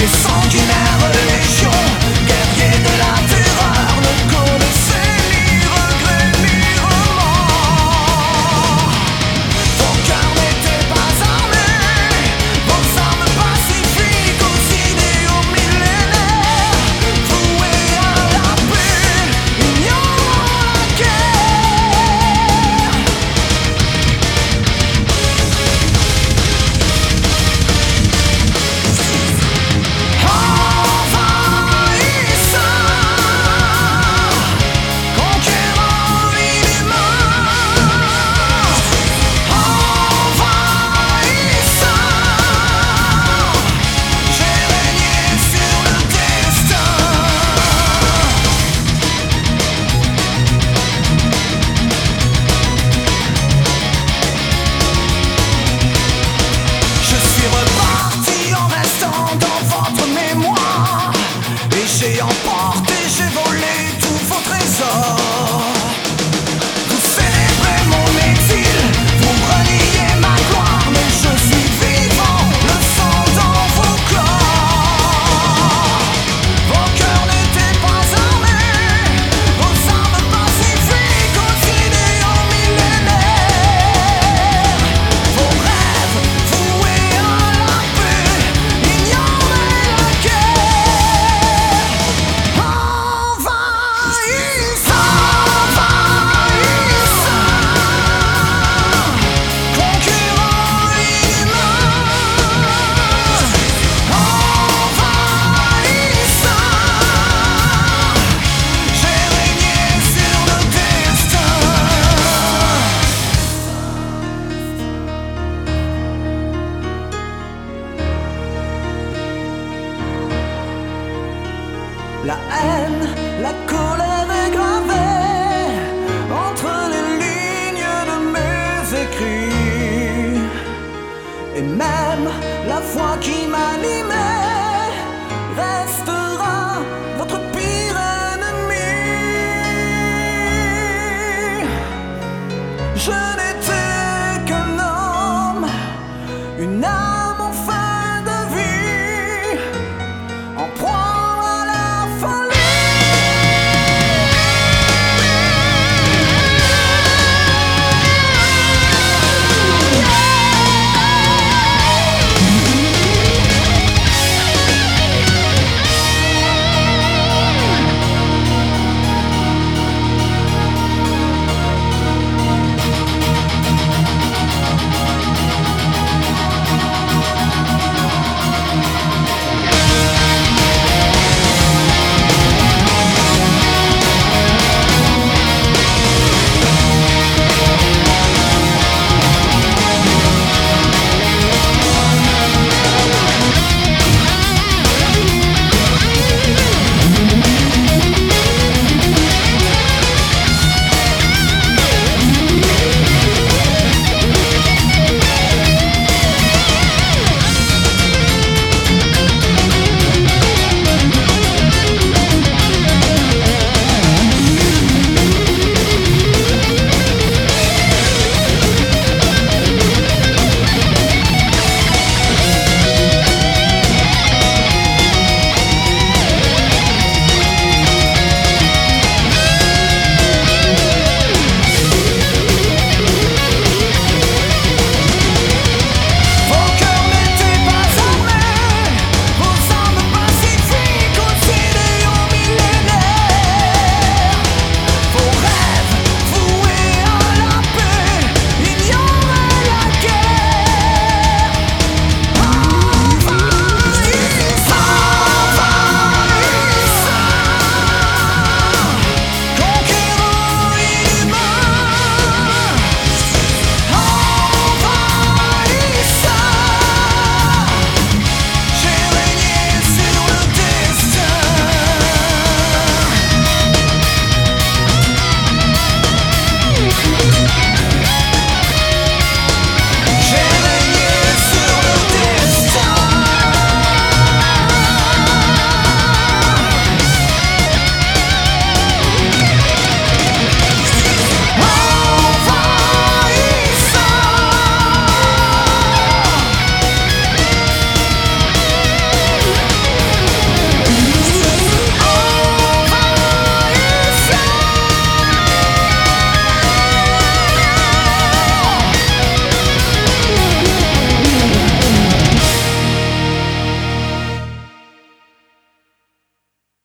Les sanguinaires légions, guerriers de la terreur, ne connaissaient ni regret ni remords. Vos cœurs n'étaient pas armés, vos armes pacifiques aux idéaux millénaires, voués à la paix, ignorant la guerre. Envahissant, conquérant l'inhumain. Envahissant, j'ai régné sur le destin. Je suis reparti en restant dans votre mémoire, et j'ai emporté, j'ai volé tous vos trésors. Vous célébrez mon exil, vous reniez ma gloire, mais je suis vivant, le sang dans vos corps. Vos cœurs n'étaient pas armés, vos armes pacifiques aux idéaux millénaires, vos rêves voués à la paix, ignoraient la guerre. Envahissant, conquérant l'inhumain. Envahissant, j'ai régné sur le destin. La haine, la colère est gravée entre les lignes de mes écrits, et même la foi qui m'animait